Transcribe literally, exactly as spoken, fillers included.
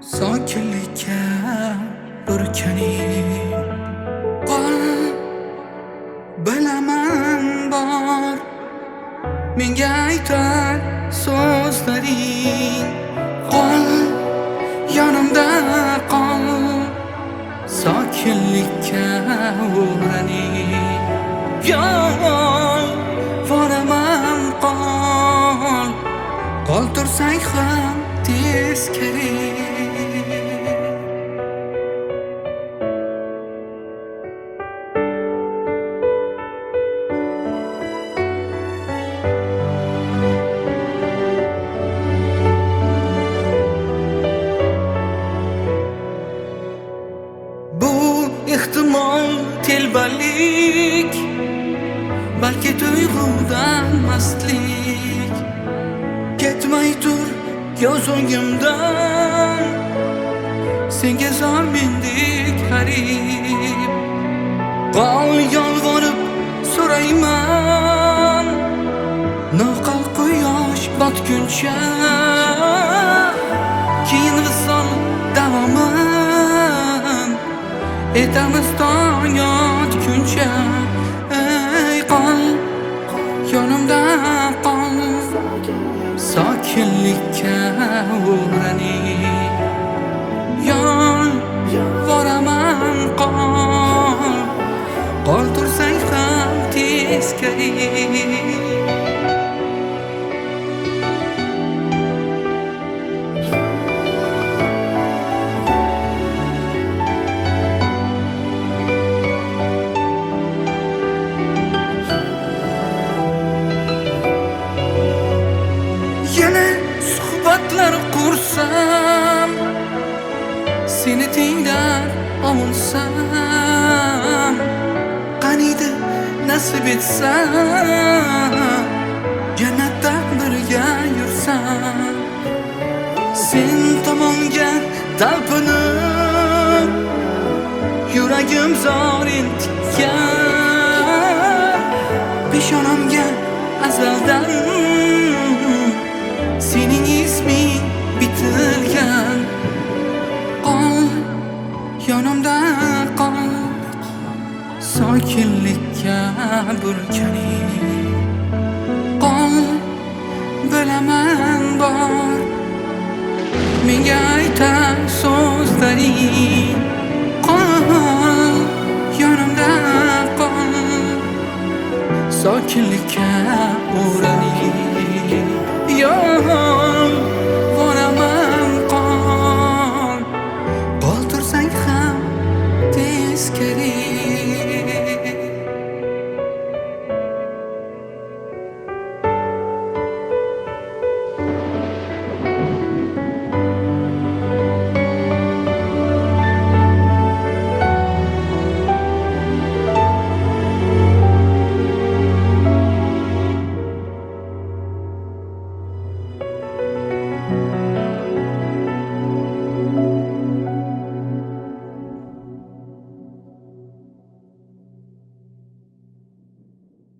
sokinlikka burkaning qol bilaman bor menga aytar so'zlaring qol yonimda qol sokinlikka o'raning yo'l boraman qol qol tursang ham teskari ehtimol telbalik balki tuyg'udan mastlik ketmay tur ko'z o'ngimdan senga zor mendek g'arib qol yolvorib so'rayman noqal quyosh botguncha keyin visol davomi etamiz tong otguncha ey qol yonimda qol sokinlikka o'raning yo'l boraman qol qol tursang ham teskari yana suhbatlar qursam seni tinglar ovunsam qaniydi nasib etsa jannatda birga yursam sen tomonga talpinib yuragim zor intikan peshonamga azaldan sening isming bitilgan qol yonimda qol sokinlikka burkaning qol bilaman bor menga aytar so'zlaring qol yonimda qol sokinlikka o'raning